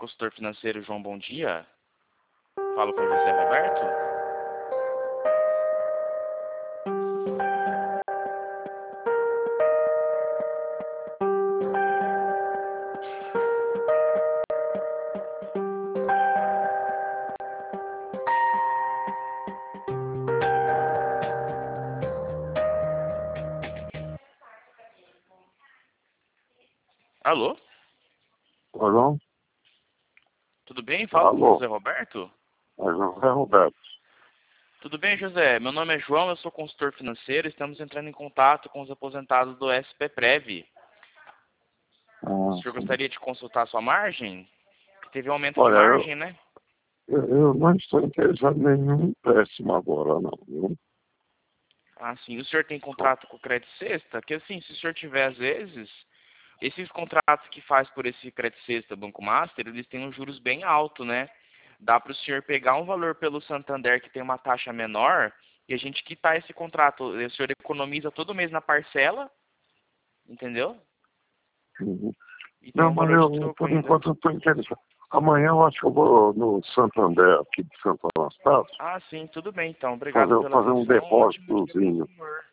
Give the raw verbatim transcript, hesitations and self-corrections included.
consultor financeiro João, bom dia. Falo com o José Roberto. Alô? Alô? Tudo bem? Falo com o Alô? José Roberto. É José Roberto. Tudo bem, José? Meu nome é João, eu sou consultor financeiro. Estamos entrando em contato com os aposentados do S P Prev. Ah, O senhor sim. gostaria de consultar a sua margem? Teve um aumento de Olha, eu, margem, né? eu, eu não estou interessado em nenhum empréstimo agora, não. Viu? Ah, sim. O senhor tem contrato com o Credit Sexta? Que assim, se o senhor tiver, às vezes, esses contratos que faz por esse Credit Sexta Banco Master, eles têm uns juros bem altos, né? Dá para o senhor pegar um valor pelo Santander que tem uma taxa menor e a gente quitar esse contrato. O senhor economiza todo mês na parcela, entendeu? Uhum. E tem Não, um mas valor de eu, troco por ainda. enquanto, não estou interessado. Amanhã eu acho que eu vou no Santander, aqui de Santo Anastácio, Ah, sim, tudo bem então. Obrigado fazer, pela fazer um atenção. Ótimo dia, por depósitozinho. favor.